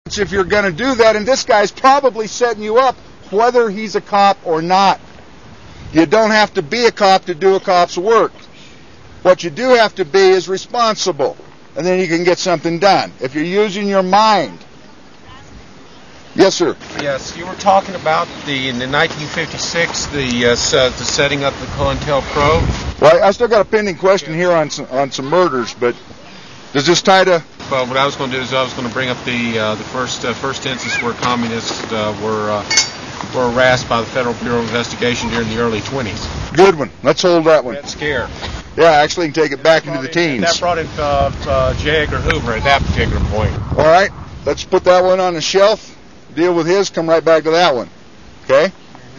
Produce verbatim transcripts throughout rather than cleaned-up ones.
if you're going to do that, and this guy's probably setting you up whether he's a cop or not. You don't have to be a cop to do a cop's work. What you do have to be is responsible, and then you can get something done. If you're using your mind. Yes, sir. Yes, you were talking about the in the nineteen fifty-six the uh, set, the setting up the COINTELPRO. Well, I still got a pending question here on some, on some murders, but does this tie to? Well, what I was going to do is I was going to bring up the uh, the first uh, first instance where communists uh, were uh, were harassed by the Federal Bureau of Investigation during the early twenties. Good one. Let's hold that one. Red Scare. Yeah, actually, you can take it back into the in, teens. That brought in uh, uh, J. Edgar Hoover at that particular point. All right, let's put that one on the shelf. Deal with his. Come right back to that one. Okay.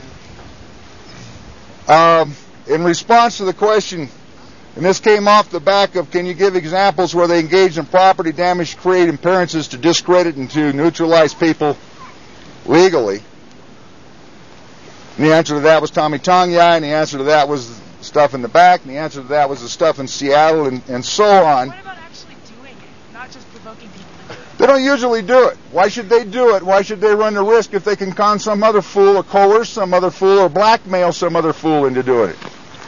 Um, in response to the question, and this came off the back of, can you give examples where they engaged in property damage to create appearances to discredit and to neutralize people legally? And the answer to that was Tommy Tongyai, and the answer to that was stuff in the back, and the answer to that was the stuff in Seattle, and, and so on. What about actually doing it, not just provoking people to do it? They don't usually do it. Why should they do it? Why should they run the risk if they can con some other fool or coerce some other fool or blackmail some other fool into doing it?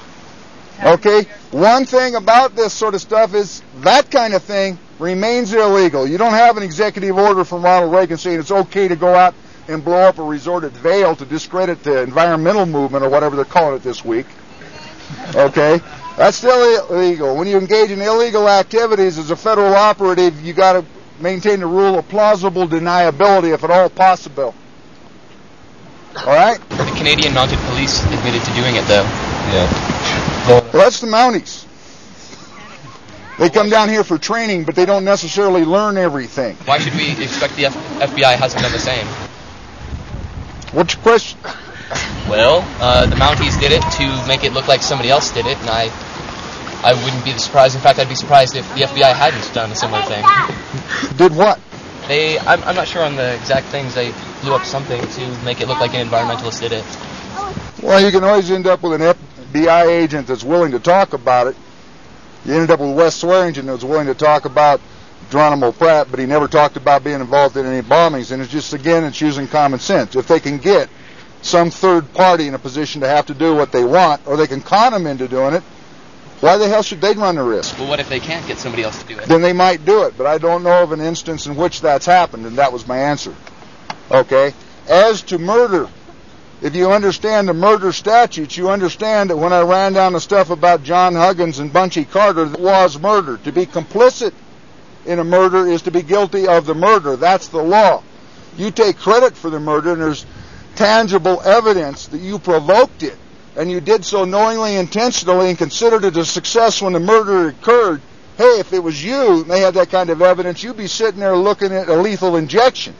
Okay? One thing about this sort of stuff is that kind of thing remains illegal. You don't have an executive order from Ronald Reagan saying it's okay to go out and blow up a resort at Vail to discredit the environmental movement or whatever they're calling it this week. Okay? That's still illegal. When you engage in illegal activities as a federal operative, you got to maintain the rule of plausible deniability if at all possible. All right? The Canadian Mounted Police admitted to doing it, though. Yeah. Well, that's the Mounties. They come down here for training, but they don't necessarily learn everything. Why should we expect the F- FBI hasn't done the same? What's your question? Well, uh, the Mounties did it to make it look like somebody else did it, and I I wouldn't be surprised. In fact, I'd be surprised if the F B I hadn't done a similar thing. Did what? They, I'm, I'm not sure on the exact things. They blew up something to make it look like an environmentalist did it. Well, you can always end up with an F B I agent that's willing to talk about it. You ended up with Wes Swearingen that was willing to talk about Geronimo Pratt, but he never talked about being involved in any bombings. And it's just, again, it's using common sense. If they can get some third party in a position to have to do what they want, or they can con them into doing it, why the hell should they run the risk? Well, what if they can't get somebody else to do it? Then they might do it, but I don't know of an instance in which that's happened, and that was my answer. Okay? As to murder, if you understand the murder statutes, you understand that when I ran down the stuff about John Huggins and Bunchy Carter, it was murder. To be complicit in a murder is to be guilty of the murder. That's the law. You take credit for the murder, and there's tangible evidence that you provoked it, and you did so knowingly, intentionally, and considered it a success when the murder occurred. Hey, if it was you, and they had that kind of evidence, you'd be sitting there looking at a lethal injection.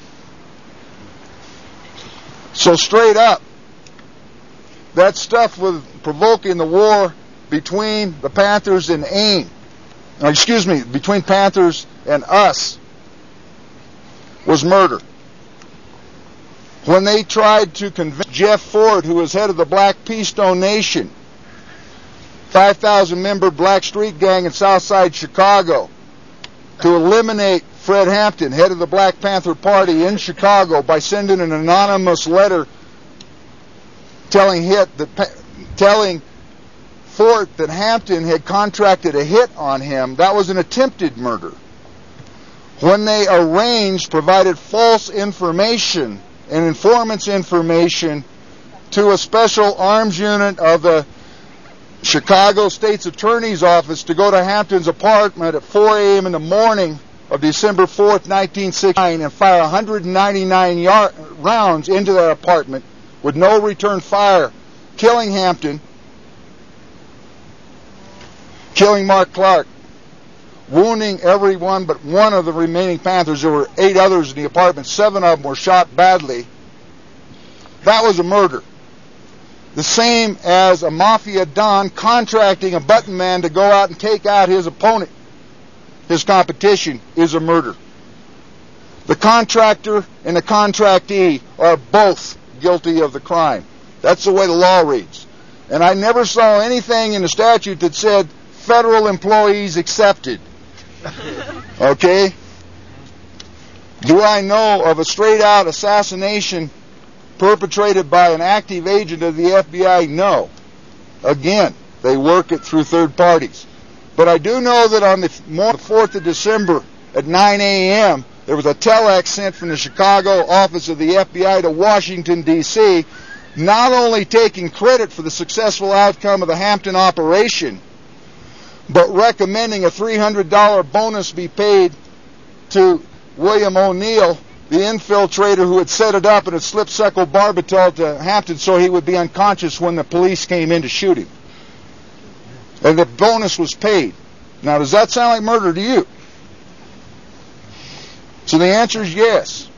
So straight up, that stuff with provoking the war between the Panthers and AIM, or excuse me, between Panthers and us, was murder. When they tried to convince Jeff Ford, who was head of the Black Peastone Nation, five thousand member Black Street Gang in Southside Chicago, to eliminate Fred Hampton, head of the Black Panther Party in Chicago, by sending an anonymous letter telling hit that telling Ford that Hampton had contracted a hit on him, that was an attempted murder. When they arranged, provided false information and informant's information to a special arms unit of the Chicago State's Attorney's Office to go to Hampton's apartment at four a.m. in the morning of December fourth, nineteen sixty-nine, and fire one hundred ninety-nine yard, rounds into that apartment with no return fire, killing Hampton, killing Mark Clark, wounding everyone but one of the remaining Panthers. There were eight others in the apartment. Seven of them were shot badly. That was a murder. The same as a mafia don contracting a button man to go out and take out his opponent, his competition, is a murder. The contractor and the contractee are both guilty of the crime. That's the way the law reads. And I never saw anything in the statute that said federal employees accepted. Okay? Do I know of a straight-out assassination perpetrated by an active agent of the F B I? No. Again, they work it through third parties. But I do know that on the fourth of December at nine a.m., there was a telex sent from the Chicago office of the F B I to Washington, D C, not only taking credit for the successful outcome of the Hampton operation, but recommending a three hundred dollars bonus be paid to William O'Neill, the infiltrator who had set it up and had slipped secobarbital to Hampton so he would be unconscious when the police came in to shoot him. And the bonus was paid. Now, does that sound like murder to you? So the answer is yes.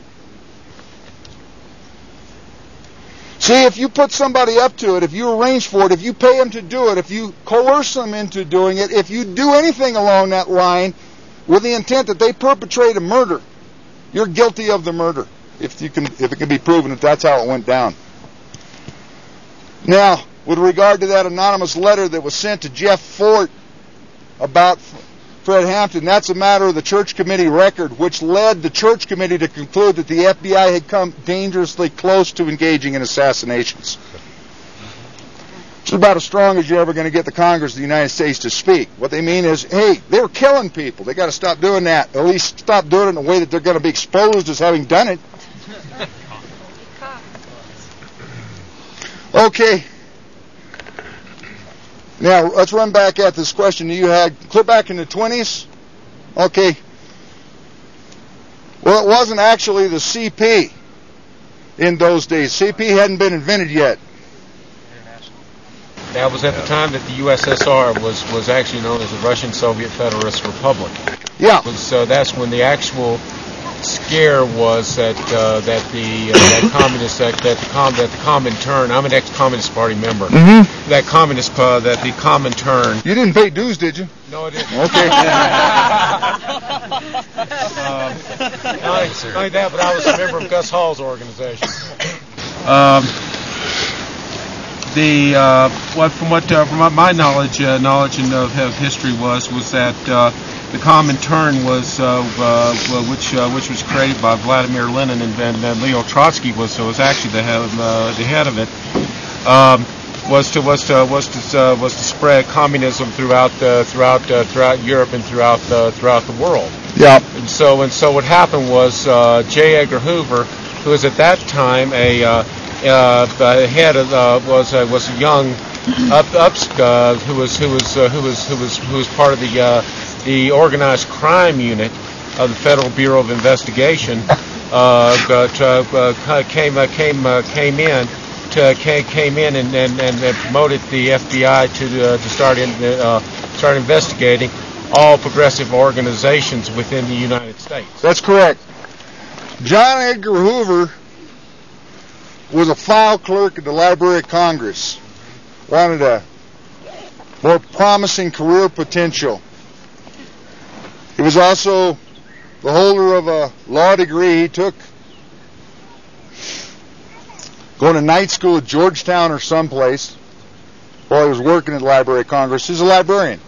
See, if you put somebody up to it, if you arrange for it, if you pay them to do it, if you coerce them into doing it, if you do anything along that line with the intent that they perpetrate a murder, you're guilty of the murder, if you can, if it can be proven that that's how it went down. Now, with regard to that anonymous letter that was sent to Jeff Fort about Fred Hampton, that's a matter of the church committee record, which led the church committee to conclude that the F B I had come dangerously close to engaging in assassinations. It's about as strong as you're ever going to get the Congress of the United States to speak. What they mean is, hey, they were killing people. They got to stop doing that. At least stop doing it in a way that they're going to be exposed as having done it. Okay. Now, let's run back at this question that you had. Clear back in the twenties. Okay. Well, it wasn't actually the C P in those days. C P hadn't been invented yet. That was at the time that the U S S R was, was actually known as the Russian Soviet Federalist Republic. Yeah. So uh, that's when the actual scare was that uh, that the uh, that communist that, that the com that the Comintern. I'm an ex-Communist Party member. Mm-hmm. That communist uh, that the Comintern. You didn't pay dues, did you? No, I didn't. Okay. uh, not only that, but I was a member of Gus Hall's organization. Um. The uh, what from what uh, from my knowledge uh, knowledge and of, of history was was that uh, the Comintern was uh, uh, which uh, which was created by Vladimir Lenin and, and, and Leo Trotsky was so was actually the head of, uh, the head of it um, was to was to was to uh, was to spread communism throughout uh, throughout uh, throughout Europe and throughout uh, throughout the world. Yeah. And so and so what happened was uh, J. Edgar Hoover, who was at that time a uh, Uh, head of, uh, was uh, was a young up ups uh, who was who was uh, who was who was who was part of the uh, the organized crime unit of the Federal Bureau of Investigation. Uh, but, uh, uh, came uh, came uh, came in to came, came in and, and, and promoted the F B I to uh, to start in, uh, start investigating all progressive organizations within the United States. That's correct. John Edgar Hoover was a file clerk at the Library of Congress. Wanted a more promising career potential. He was also the holder of a law degree. He took going to night school at Georgetown or someplace while he was working at the Library of Congress. He's a librarian.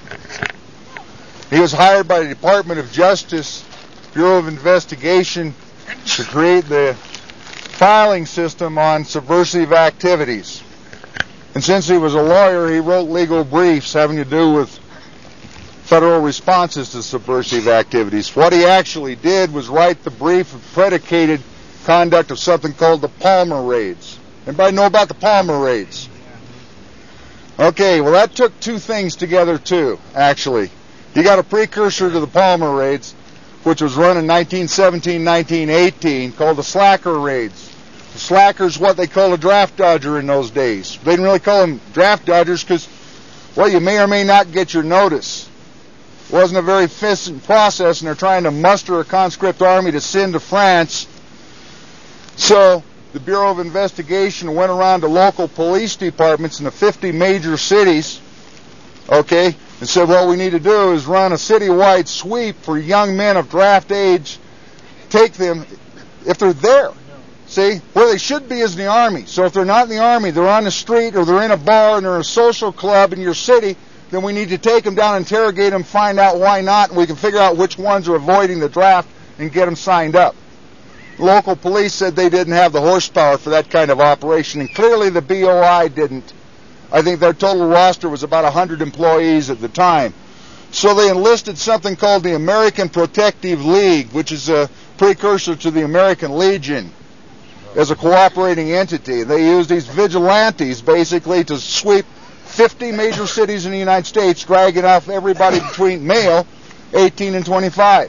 He was hired by the Department of Justice, Bureau of Investigation, to create the filing system on subversive activities. And since he was a lawyer, he wrote legal briefs having to do with federal responses to subversive activities. What he actually did was write the brief of predicated conduct of something called the Palmer Raids. Anybody know about the Palmer Raids? Okay, well that took two things together too, actually. You got a precursor to the Palmer Raids, which was run in nineteen seventeen, nineteen eighteen, called the Slacker Raids. The Slacker's what they call a draft dodger in those days. They didn't really call them draft dodgers because, well, you may or may not get your notice. It wasn't a very efficient process, and they're trying to muster a conscript army to send to France. So the Bureau of Investigation went around to local police departments in the fifty major cities, okay, and said what we need to do is run a citywide sweep for young men of draft age, take them, if they're there, see, where they should be is in the Army. So if they're not in the Army, they're on the street or they're in a bar and they're in a social club in your city, then we need to take them down, interrogate them, find out why not, and we can figure out which ones are avoiding the draft and get them signed up. Local police said they didn't have the horsepower for that kind of operation, and clearly the B O I didn't. I think their total roster was about one hundred employees at the time. So they enlisted something called the American Protective League, which is a precursor to the American Legion, as a cooperating entity. They used these vigilantes basically to sweep fifty major cities in the United States, dragging off everybody between male eighteen and twenty-five.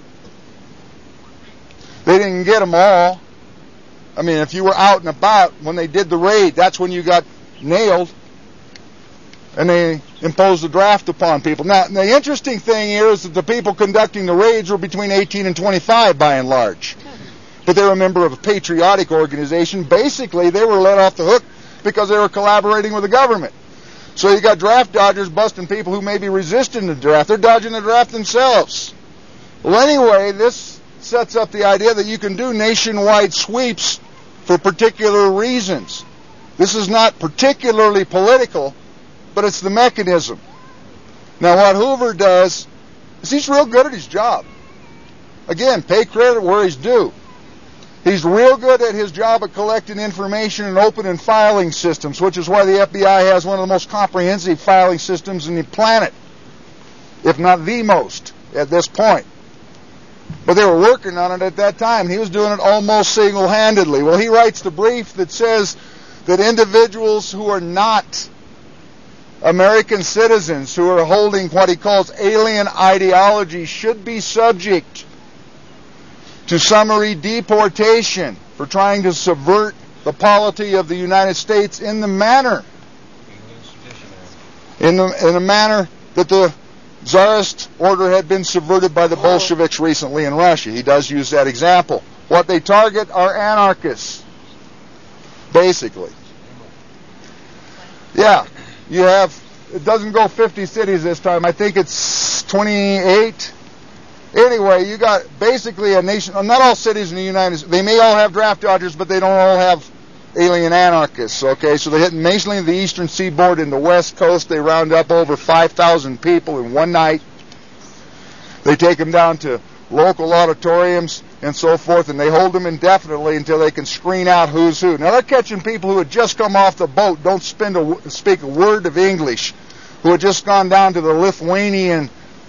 They didn't get them all. I mean, if you were out and about when they did the raid, that's when you got nailed, and they imposed the draft upon people. Now, the interesting thing here is that the people conducting the raids were between eighteen and twenty-five by and large. But they were a member of a patriotic organization. Basically, they were let off the hook because they were collaborating with the government. So you got draft dodgers busting people who may be resisting the draft. They're dodging the draft themselves. Well, anyway, this sets up the idea that you can do nationwide sweeps for particular reasons. This is not particularly political, but it's the mechanism. Now, what Hoover does is he's real good at his job. Again, pay credit where he's due. He's real good at his job at collecting information and opening filing systems, which is why the F B I has one of the most comprehensive filing systems in the planet, if not the most, at this point. But they were working on it at that time. He was doing it almost single-handedly. Well, he writes the brief that says that individuals who are not American citizens, who are holding what he calls alien ideology, should be subject to summary deportation for trying to subvert the polity of the United States in the manner, in the in a manner that the Tsarist order had been subverted by the Bolsheviks recently in Russia. He does use that example. What they target are anarchists, basically. Yeah, you have, it doesn't go fifty cities this time. I think it's twenty-eight. Anyway, you got basically a nation, not all cities in the United States, they may all have draft dodgers, but they don't all have alien anarchists, okay? So they hit mainly the eastern seaboard and the west coast. They round up over five thousand people in one night. They take them down to local auditoriums and so forth, and they hold them indefinitely until they can screen out who's who. Now, they're catching people who had just come off the boat, don't spend a, speak a word of English, who had just gone down to the Lithuanian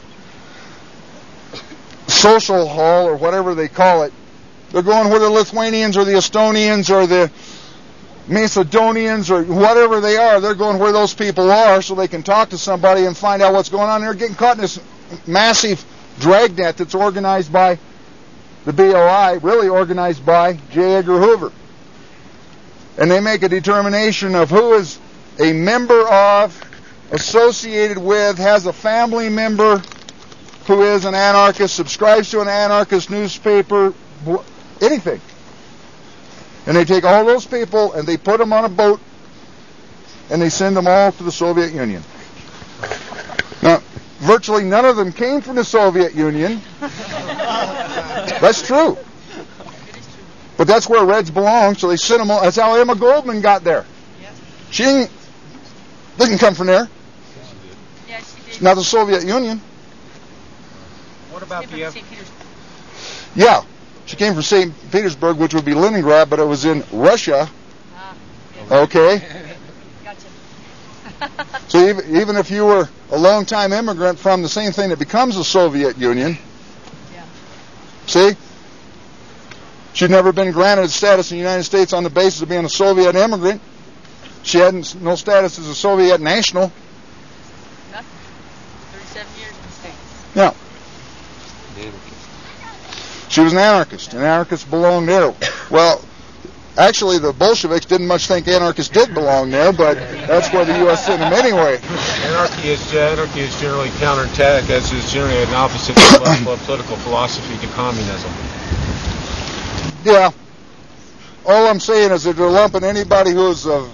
social hall or whatever they call it. They're going where the Lithuanians or the Estonians or the Macedonians or whatever they are. They're going where those people are so they can talk to somebody and find out what's going on. They're getting caught in this massive dragnet that's organized by the B O I, really organized by J. Edgar Hoover. And they make a determination of who is a member of, associated with, has a family member who is an anarchist, subscribes to an anarchist newspaper, anything. And they take all those people and they put them on a boat and they send them all to the Soviet Union. Now, virtually none of them came from the Soviet Union. That's true. But that's where Reds belong, so they sent them all. That's how Emma Goldman got there. She didn't, didn't come from there. Not the Soviet Union. What about the F- Yeah, she came from Saint Petersburg, which would be Leningrad, but it was in Russia. Ah, okay. Gotcha. So even, even if you were a long-time immigrant from the same thing that becomes the Soviet Union, Yeah. see, she'd never been granted status in the United States on the basis of being a Soviet immigrant. She had no status as a Soviet national. Nothing. thirty-seven years in the States. Yeah. She was an anarchist, and anarchists belonged there. Well, actually, the Bolsheviks didn't much think anarchists did belong there, but that's where the U S sent them anyway. Anarchy is, anarchy is generally counterattack, as is generally an opposite political philosophy to communism. Yeah. All I'm saying is that they're lumping anybody who's, uh,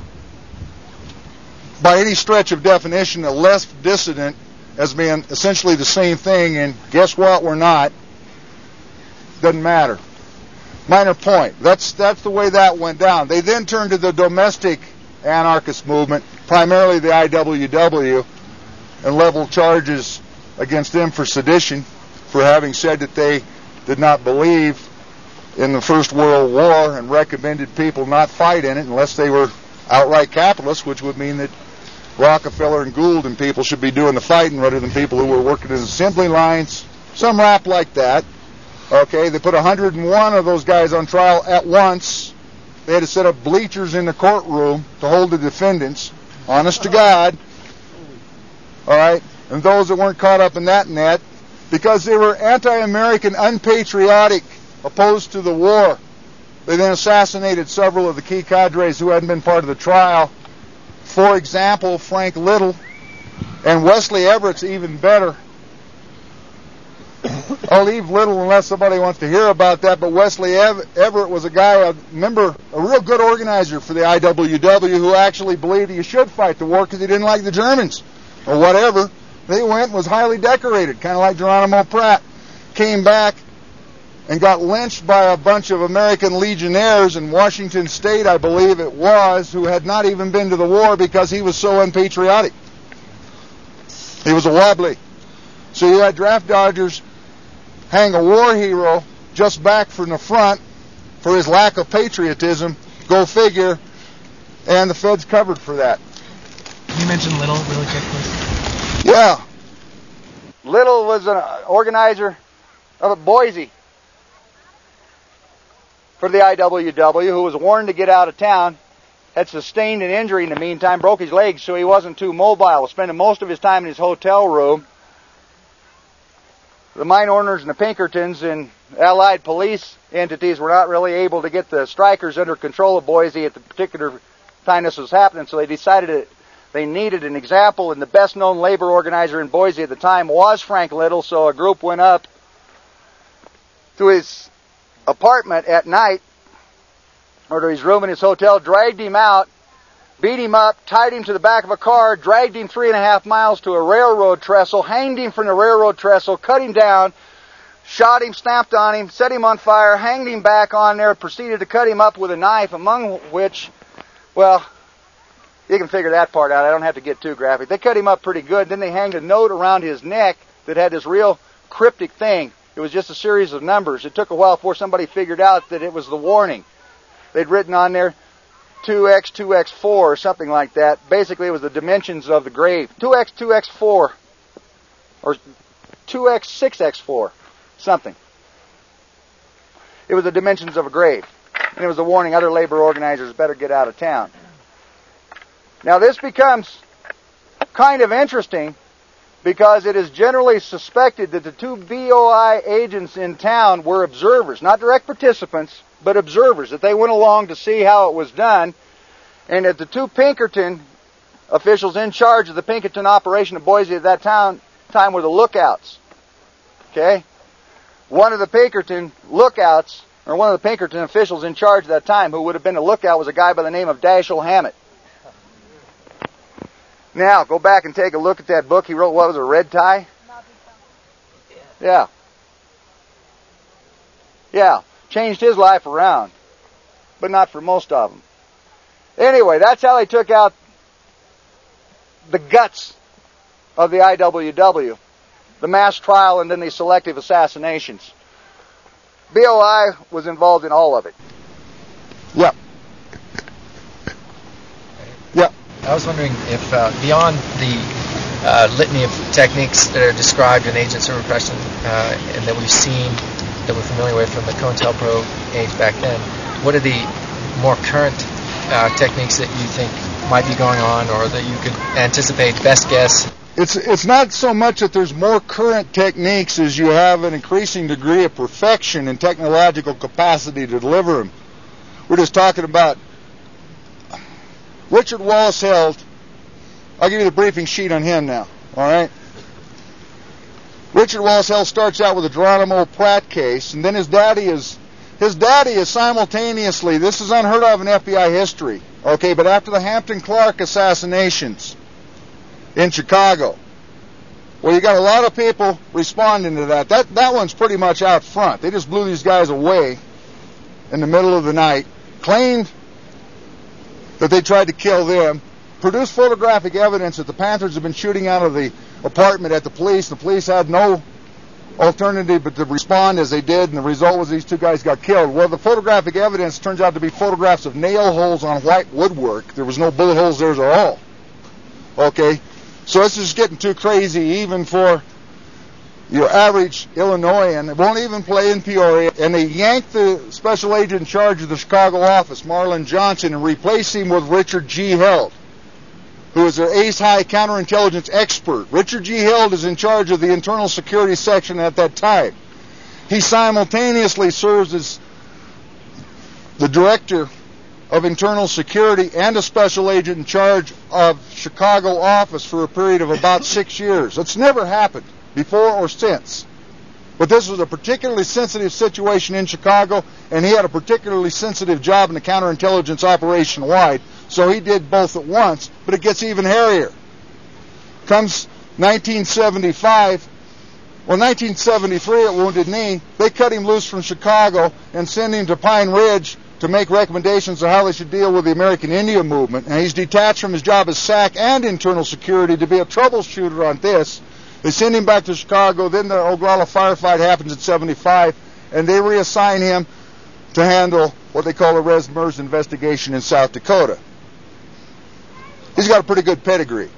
by any stretch of definition, a left dissident as being essentially the same thing, and guess what? We're not. Doesn't matter. Minor point. That's that's the way that went down. They then turned to the domestic anarchist movement, primarily the I W W, and leveled charges against them for sedition, for having said that they did not believe in the First World War and recommended people not fight in it unless they were outright capitalists, which would mean that Rockefeller and Gould and people should be doing the fighting rather than people who were working as assembly lines. Some rap like that. Okay, they put one hundred and one of those guys on trial at once. They had to set up bleachers in the courtroom to hold the defendants. Honest to God. All right, and those that weren't caught up in that net, because they were anti-American, unpatriotic, opposed to the war. They then assassinated several of the key cadres who hadn't been part of the trial. For example, Frank Little, and Wesley Everett's even better. I'll leave Little unless somebody wants to hear about that, but Wesley Everett was a guy, a member, a real good organizer for the I W W who actually believed you should fight the war because he didn't like the Germans or whatever. They went and was highly decorated, kind of like Geronimo Pratt. Came back and got lynched by a bunch of American legionnaires in Washington State, I believe it was, who had not even been to the war because he was so unpatriotic. He was a wobbly. So you had draft dodgers hang a war hero just back from the front for his lack of patriotism. Go figure. And the feds covered for that. You mentioned Little really quick, please. Yeah. Little was an organizer of Boise for the I W W who was warned to get out of town, had sustained an injury in the meantime, broke his legs so he wasn't too mobile, was spending most of his time in his hotel room. The mine owners and the Pinkertons and allied police entities were not really able to get the strikers under control of Boise at the particular time this was happening, so they decided that they needed an example, and the best-known labor organizer in Boise at the time was Frank Little, so a group went up to his apartment at night, or to his room in his hotel, dragged him out, beat him up, tied him to the back of a car, dragged him three and a half miles to a railroad trestle, hanged him from the railroad trestle, cut him down, shot him, stamped on him, set him on fire, hanged him back on there, proceeded to cut him up with a knife, among which, well, you can figure that part out. I don't have to get too graphic. They cut him up pretty good. Then they hanged a note around his neck that had this real cryptic thing. It was just a series of numbers. It took a while before somebody figured out that it was the warning. They'd written on there two X two X four or something like that. Basically, it was the dimensions of the grave. two X two X four or two X six X four, something. It was the dimensions of a grave. And it was a warning other labor organizers better get out of town. Now, this becomes kind of interesting because it is generally suspected that the two B O I agents in town were observers, not direct participants, but observers, that they went along to see how it was done, and that the two Pinkerton officials in charge of the Pinkerton operation of Boise at that time, time were the lookouts. Okay? One of the Pinkerton lookouts, or one of the Pinkerton officials in charge at that time, who would have been a lookout, was a guy by the name of Dashiell Hammett. Now, go back and take a look at that book he wrote. What was it, Red Tie? Yeah. Yeah. Changed his life around. But not for most of them. Anyway, that's how they took out the guts of the I W W. The mass trial and then the selective assassinations. B O I was involved in all of it. Yep. Yep. I was wondering if, uh, beyond the uh, litany of techniques that are described in Agents of Repression uh, and that we've seen, that we're familiar with from the COINTELPRO age back then, what are the more current uh, techniques that you think might be going on or that you could anticipate, best guess? It's it's not so much that there's more current techniques as you have an increasing degree of perfection and technological capacity to deliver them. We're just talking about Richard Wallace Held. I'll give you the briefing sheet on him now, all right? Richard Wallace Held starts out with the Geronimo Pratt case, and then his daddy is, his daddy is simultaneously, this is unheard of in F B I history, okay, but after the Hampton Clark assassinations in Chicago, well, you got a lot of people responding to that. That, that one's pretty much out front. They just blew these guys away in the middle of the night, claimed that they tried to kill them, produced photographic evidence that the Panthers had been shooting out of the apartment at the police. The police had no alternative but to respond as they did, and the result was these two guys got killed. Well, the photographic evidence turns out to be photographs of nail holes on white woodwork. There was no bullet holes there at all. Okay? So this is getting too crazy even for your average Illinoisan. It won't even play in Peoria. And they yanked the special agent in charge of the Chicago office, Marlon Johnson, and replaced him with Richard G. Held, who is their ace-high counterintelligence expert. Richard G. Held is in charge of the internal security section at that time. He simultaneously serves as the director of internal security and a special agent in charge of Chicago office for a period of about six years. It's never happened before or since. But this was a particularly sensitive situation in Chicago, and he had a particularly sensitive job in the counterintelligence operation wide, so he did both at once, but it gets even hairier. Comes nineteen seventy-five, well, nineteen seventy-three at Wounded Knee, they cut him loose from Chicago and send him to Pine Ridge to make recommendations on how they should deal with the American Indian movement, and he's detached from his job as S A C and internal security to be a troubleshooter on this. They send him back to Chicago. Then the Oglala firefight happens in seventy-five, and they reassign him to handle what they call a res mers investigation in South Dakota. He's got a pretty good pedigree.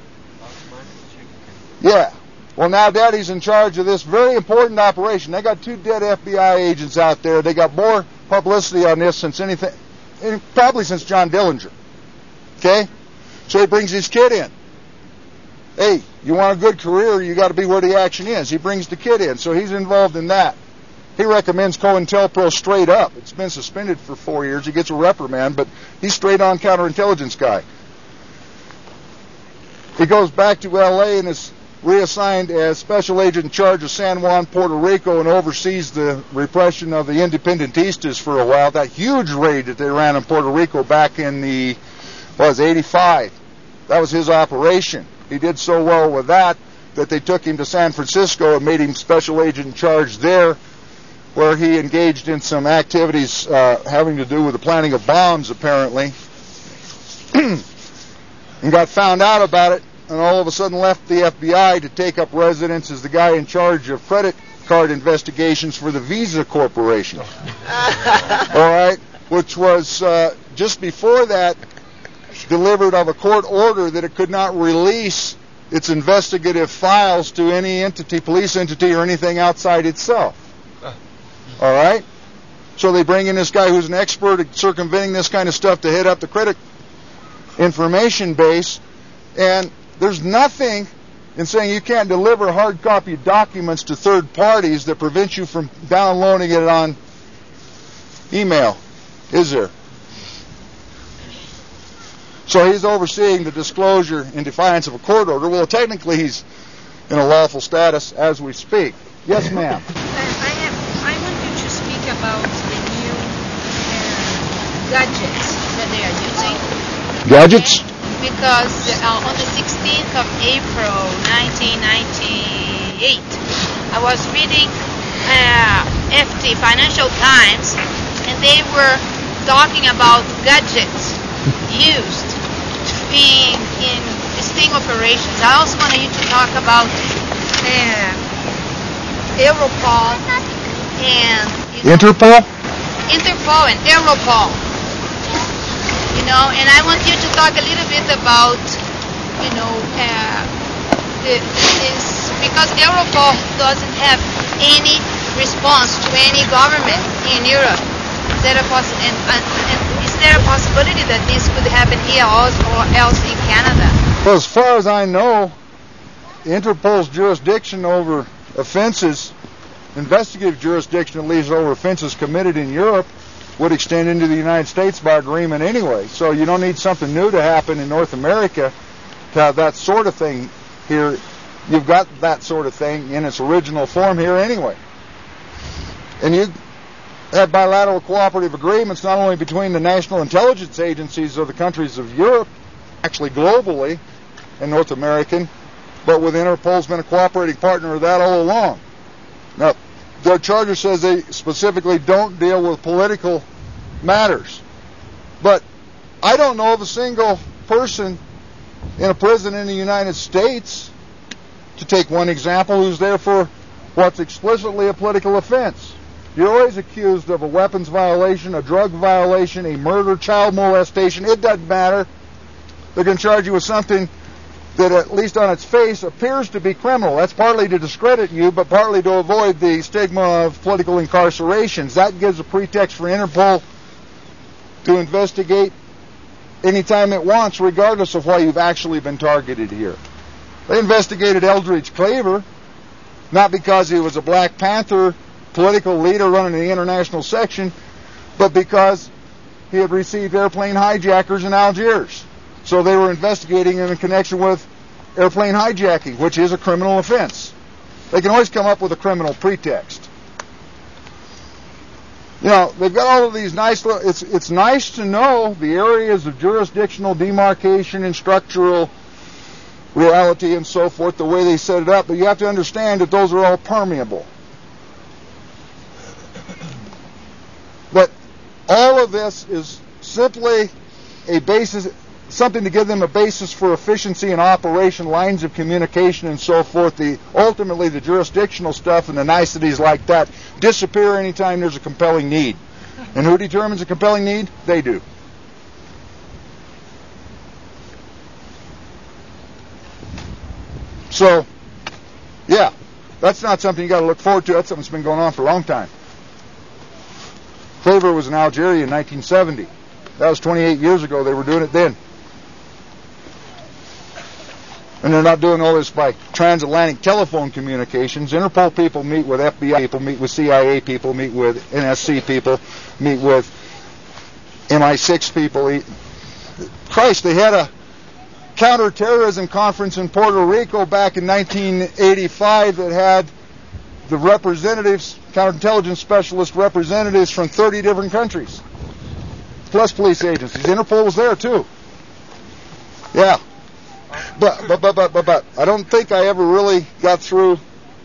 Yeah. Well, now Daddy's in charge of this very important operation. They got two dead F B I agents out there. They got more publicity on this since anything, probably since John Dillinger. Okay? So he brings his kid in. Hey, you want a good career, you got to be where the action is. He brings the kid in, so he's involved in that. He recommends COINTELPRO straight up. It's been suspended for four years. He gets a reprimand, but he's straight on counterintelligence guy. He goes back to L A and is reassigned as special agent in charge of San Juan, Puerto Rico, and oversees the repression of the Independentistas for a while. That huge raid that they ran in Puerto Rico back in the, what was it, eighty-five. That was his operation. He did so well with that that they took him to San Francisco and made him special agent in charge there, where he engaged in some activities uh, having to do with the planting of bombs, apparently, and got found out about it, and all of a sudden left the F B I to take up residence as the guy in charge of credit card investigations for the Visa Corporation. All right, which was uh, just before that delivered of a court order that it could not release its investigative files to any entity, police entity, or anything outside itself. All right? So they bring in this guy who's an expert at circumventing this kind of stuff to head up the credit information base, and there's nothing in saying you can't deliver hard copy documents to third parties that prevents you from downloading it on email, is there? So he's overseeing the disclosure in defiance of a court order. Well, technically he's in a lawful status as we speak. Yes, ma'am. Uh, I have. I want you to speak about the new uh, gadgets that they are using. Gadgets? Okay? Because uh, on the sixteenth of April, nineteen ninety-eight, I was reading uh, F T, Financial Times, and they were talking about gadgets used being in sting operations. I also wanted you to talk about uh, Europol and you know, Interpol? Interpol and Europol. You know, and I want you to talk a little bit about, you know, uh, the, this, because Europol doesn't have any response to any government in Europe. Is there a poss- and, and, and is there a possibility that this could happen here also, or else in Canada? Well, as far as I know, Interpol's jurisdiction over offenses, investigative jurisdiction at least over offenses committed in Europe, would extend into the United States by agreement anyway. So you don't need something new to happen in North America to have that sort of thing here. You've got that sort of thing in its original form here anyway. And you have bilateral cooperative agreements not only between the national intelligence agencies of the countries of Europe, actually globally, and North American, but with Interpol's been a cooperating partner of that all along. Now, their charter says they specifically don't deal with political matters. But I don't know of a single person in a prison in the United States, to take one example, who's there for what's explicitly a political offense. You're always accused of a weapons violation, a drug violation, a murder, child molestation. It doesn't matter. They're going to charge you with something that, at least on its face, appears to be criminal. That's partly to discredit you, but partly to avoid the stigma of political incarcerations. That gives a pretext for Interpol to investigate anytime it wants, regardless of why you've actually been targeted here. They investigated Eldridge Claver, not because he was a Black Panther political leader running the international section, but because he had received airplane hijackers in Algiers. So they were investigating him in connection with airplane hijacking, which is a criminal offense. They can always come up with a criminal pretext. You know, they've got all of these nice, it's, it's nice to know the areas of jurisdictional demarcation and structural reality and so forth, the way they set it up, but you have to understand that those are all permeable. But all of this is simply a basis, something to give them a basis for efficiency in operation, lines of communication and so forth. The ultimately the jurisdictional stuff and the niceties like that disappear anytime there's a compelling need. And who determines a compelling need? They do. So, yeah, that's not something you got to look forward to. That's something that's been going on for a long time. Claver was in Algeria in nineteen seventy. That was twenty-eight years ago. They were doing it then. And they're not doing all this by transatlantic telephone communications. Interpol people meet with F B I people, meet with C I A people, meet with N S C people, meet with M I six people. Christ, they had a counterterrorism conference in Puerto Rico back in nineteen eighty-five that had the representatives, counterintelligence specialist representatives from thirty different countries, plus police agencies. Interpol was there too. Yeah. But, but, but, but, but, but, I don't think I ever really got through.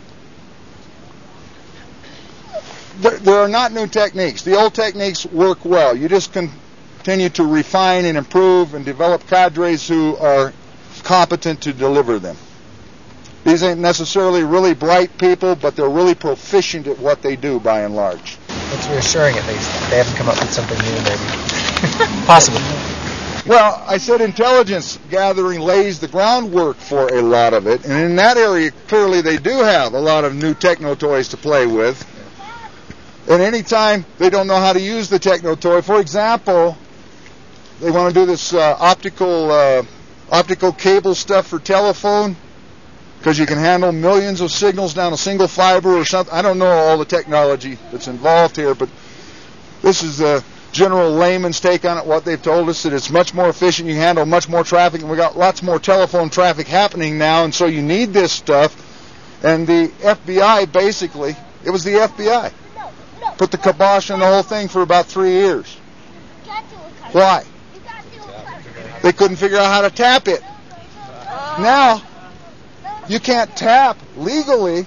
There, there are not new techniques. The old techniques work well. You just continue to refine and improve and develop cadres who are competent to deliver them. These ain't necessarily really bright people, but they're really proficient at what they do by and large. It's reassuring at least. They haven't come up with something new, maybe. Possibly. Well, I said intelligence gathering lays the groundwork for a lot of it, and in that area, clearly they do have a lot of new techno toys to play with. And anytime they don't know how to use the techno toy, for example, they want to do this uh, optical uh, optical cable stuff for telephone, because you can handle millions of signals down a single fiber or something. I don't know all the technology that's involved here, but this is a general layman's take on it. What they've told us, that it's much more efficient, you handle much more traffic, and we got lots more telephone traffic happening now, and so you need this stuff. And the F B I, basically, it was the F B I, put the kibosh on the whole thing for about three years. Why? They couldn't figure out how to tap it. Now, you can't tap legally,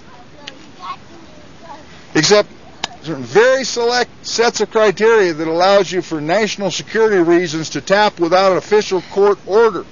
except certain very select sets of criteria that allows you for national security reasons to tap without an official court order.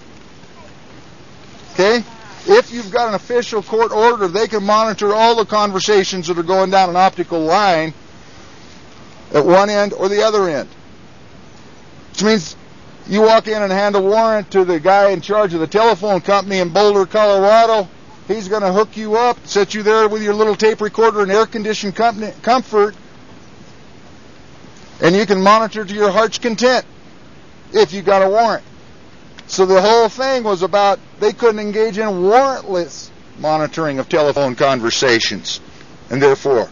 Okay? If you've got an official court order, they can monitor all the conversations that are going down an optical line at one end or the other end. Which means you walk in and hand a warrant to the guy in charge of the telephone company in Boulder, Colorado. He's going to hook you up, set you there with your little tape recorder and air-conditioned comfort, and you can monitor to your heart's content if you got a warrant. So the whole thing was about they couldn't engage in warrantless monitoring of telephone conversations, and therefore.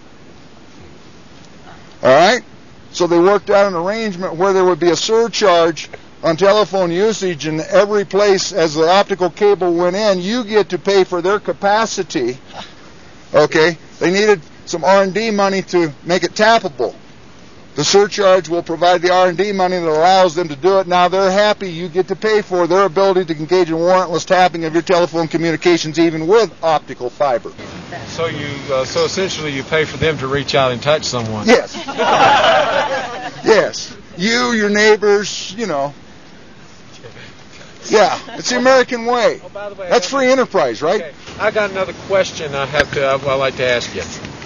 All right? So they worked out an arrangement where there would be a surcharge on telephone usage, and every place as the optical cable went in, you get to pay for their capacity. Okay? They needed some R and D money to make it tappable. The surcharge will provide the R and D money that allows them to do it. Now they're happy. You get to pay for their ability to engage in warrantless tapping of your telephone communications, even with optical fiber. So you, uh, so essentially, you pay for them to reach out and touch someone. Yes. Yes. You, your neighbors, you know. Yeah, it's the American way. Oh, by the way, that's free enterprise, right? Okay. I got another question I have to. I'd like to ask you.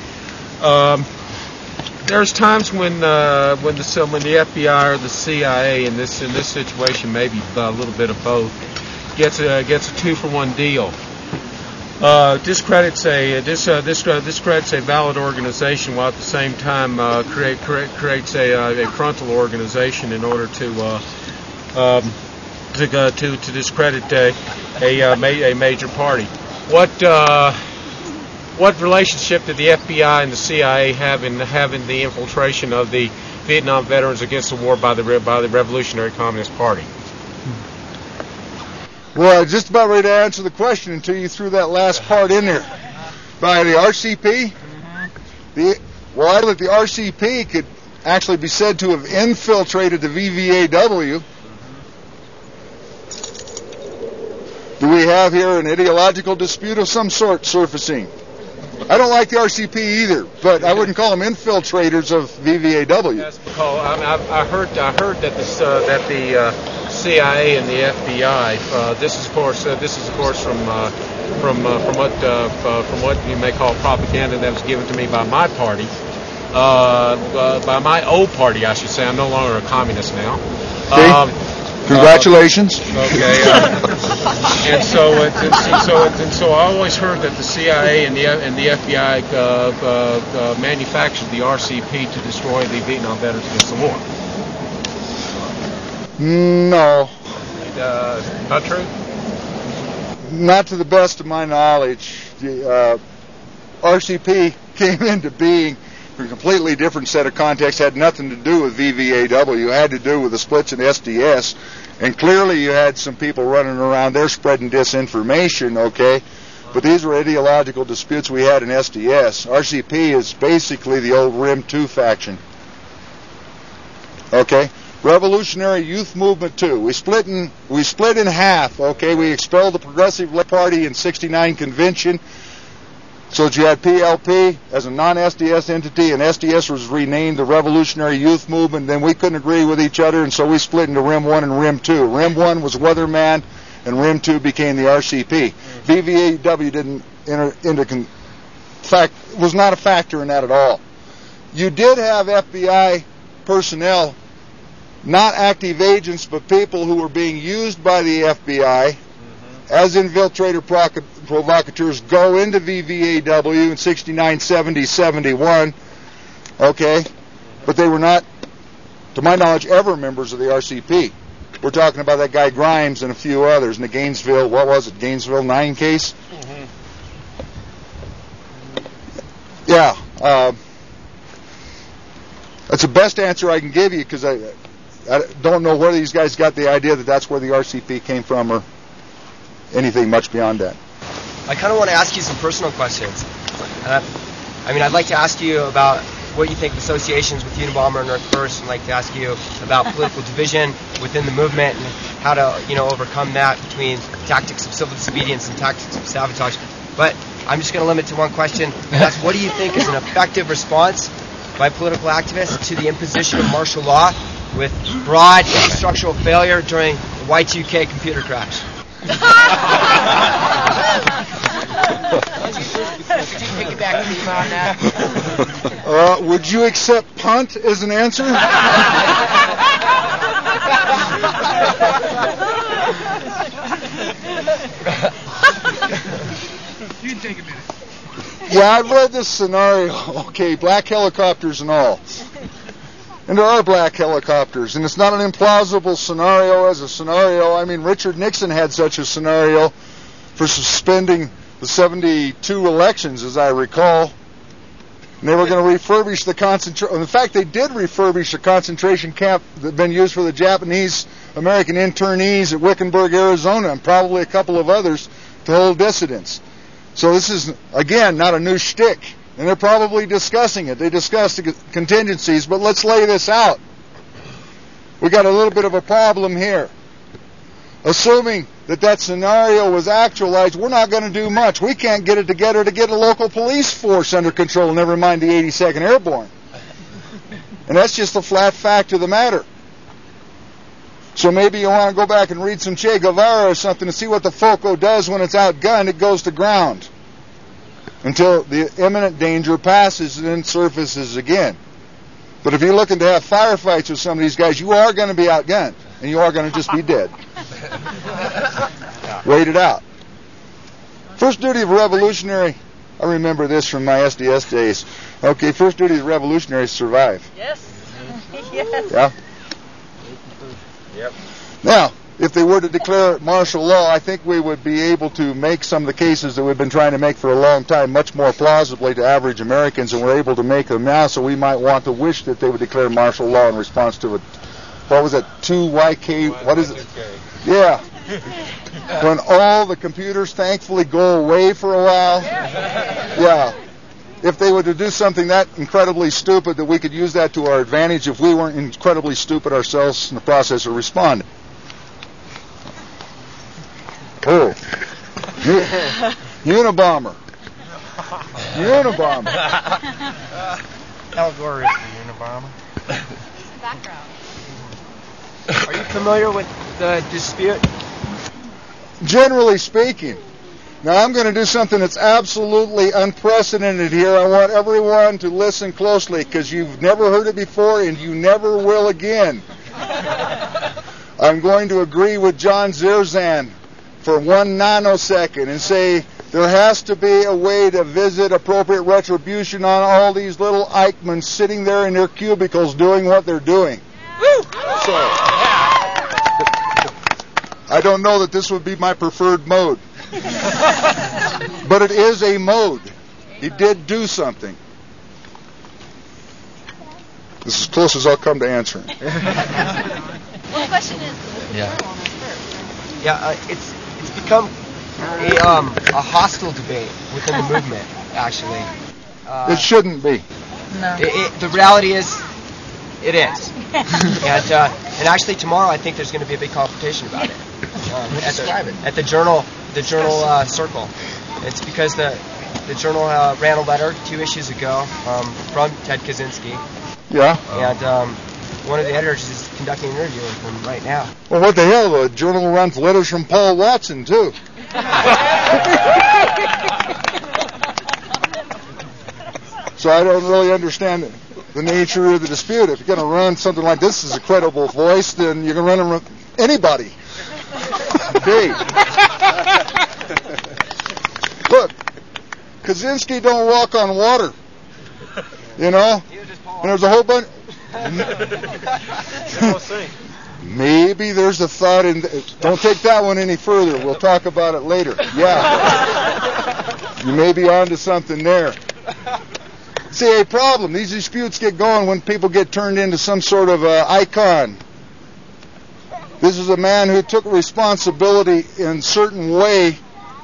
Um, there's times when uh, when the when the F B I or the C I A in this in this situation, maybe a little bit of both, gets a gets a two for one deal. Uh, discredits a this uh, this uh, discredits a valid organization while at the same time uh, create, create creates a uh, a frontal organization in order to uh, um, to, uh, to to discredit a a, uh, ma- a major party. What uh, what relationship did the F B I and the C I A have in having the infiltration of the Vietnam veterans against the war by the by the Revolutionary Communist Party? Well, I was just about ready to answer the question until you threw that last part in there. By the R C P? Mm-hmm. The, well, I think the R C P could actually be said to have infiltrated the V V A W. Mm-hmm. Do we have here an ideological dispute of some sort surfacing? I don't like the R C P either, but I wouldn't call them infiltrators of V V A W. Yes, because I, mean, I, I heard I heard that this uh, that the uh, C I A and the F B I. Uh, this is of course uh, this is of course from uh, from uh, from what uh, uh, from what you may call propaganda that was given to me by my party, uh, uh, by my old party, I should say. I'm no longer a communist now. Um, Congratulations. Uh, okay. Uh, and so it's, it's, so it's, and so I always heard that the C I A and the and the F B I uh, uh, uh, manufactured the R C P to destroy the Vietnam veterans against the war. No. Uh, not true? Not to the best of my knowledge. The uh, R C P came into being in a completely different set of contexts, had nothing to do with V V A W, had to do with the splits in S D S, and clearly you had some people running around there spreading disinformation, okay? But these were ideological disputes we had in S D S. R C P is basically the old R I M two faction. Okay? Revolutionary Youth Movement two. We split in we split in half, okay? We expelled the Progressive Left Party in sixty-nine convention. So that you had P L P as a non-S D S entity, and S D S was renamed the Revolutionary Youth Movement. Then we couldn't agree with each other, and so we split into R I M one and R I M two. R I M one was Weatherman, and R I M two became the R C P. V V A W didn't enter into con- fact was not a factor in that at all. You did have F B I personnel, not active agents, but people who were being used by the F B I mm-hmm. as infiltrator proc- provocateurs go into V V A W in sixty-nine, seventy, seventy-one, okay, mm-hmm. but they were not, to my knowledge, ever members of the R C P. We're talking about that guy Grimes and a few others in the Gainesville, what was it, Gainesville nine case? Mm-hmm. Yeah, uh, that's the best answer I can give you, because I, I don't know where these guys got the idea that that's where the R C P came from or anything much beyond that. I kind of want to ask you some personal questions. Uh, I mean, I'd like to ask you about what you think of associations with Unabomber and Earth First, and I'd like to ask you about political division within the movement and how to, you know, overcome that between tactics of civil disobedience and tactics of sabotage. But I'm just going to limit to one question, and that's what do you think is an effective response by political activists to the imposition of martial law with broad infrastructural failure during the Y two K computer crash? uh, would you accept punt as an answer? You take a minute. Yeah, I've read this scenario. Okay, black helicopters and all. And there are black helicopters, and it's not an implausible scenario as a scenario. I mean, Richard Nixon had such a scenario for suspending the seventy-two elections, as I recall. And they were going to refurbish the concentration. In fact, they did refurbish the concentration camp that had been used for the Japanese American internees at Wickenburg, Arizona, and probably a couple of others to hold dissidents. So this is, again, not a new shtick. And they're probably discussing it. They discussed the contingencies, but let's lay this out. We got a little bit of a problem here. Assuming that that scenario was actualized, we're not going to do much. We can't get it together to get a local police force under control, never mind the eighty-second Airborne. And that's just the flat fact of the matter. So maybe you want to go back and read some Che Guevara or something to see what the FOCO does when it's outgunned. It goes to ground. until the imminent danger passes and then surfaces again. But if you're looking to have firefights with some of these guys, you are going to be outgunned, and you are going to just be dead. Wait it out. First duty of a revolutionary, I remember this from my S D S days. Okay, first duty of a revolutionary is survive. Yes. Yes. Yeah? Yep. Now, if they were to declare martial law, I think we would be able to make some of the cases that we've been trying to make for a long time much more plausibly to average Americans, and we're able to make them now, so we might want to wish that they would declare martial law in response to it. What was it? two Y K? What is it? Yeah. When all the computers thankfully go away for a while. Yeah. If they were to do something that incredibly stupid, that we could use that to our advantage if we weren't incredibly stupid ourselves in the process of responding. Oh. Unabomber. Unabomber. Al Gore is the Unabomber. Background. Are you familiar with the dispute? Generally speaking. Now I'm going to do something that's absolutely unprecedented here. I want everyone to listen closely because you've never heard it before and you never will again. I'm going to agree with John Zerzan for one nanosecond and say there has to be a way to visit appropriate retribution on all these little Eichmanns sitting there in their cubicles doing what they're doing. So, I don't know that this would be my preferred mode. But it is a mode. He did do something. This is as close as I'll come to answering. Well, the question is, Yeah. Yeah, uh, it's it's become a um a hostile debate within the movement. Actually, uh, It shouldn't be. no. it, it, the reality is, it is. and uh, and actually tomorrow I think there's going to be a big confrontation about it. Um, at, the, at the journal, the journal uh, circle. It's because the the journal uh, ran a letter two issues ago um, from Ted Kaczynski, Yeah. and um, one of the editors is conducting an interview with him right now. Well, what the hell? The journal runs letters from Paul Watson, too. So I don't really understand the nature of the dispute. If you're going to run something like this as a credible voice, then you can run it anybody. Okay. Look, Kaczynski don't walk on water. You know? And there's a whole bunch... Maybe there's a thought in... Don't take that one any further. We'll talk about it later. Yeah. You may be onto something there. See, a problem. These disputes get going when people get turned into some sort of uh, icon. This is a man who took responsibility in a certain way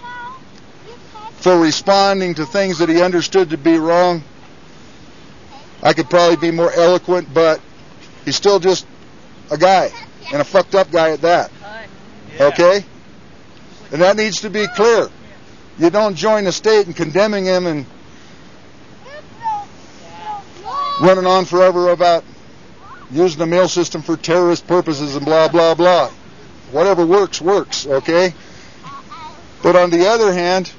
for responding to things that he understood to be wrong. I could probably be more eloquent, but he's still just a guy, and a fucked up guy at that. Okay? And that needs to be clear. You don't join the state in condemning him and running on forever about using the mail system for terrorist purposes and blah, blah, blah. Whatever works, works, okay? But on the other hand,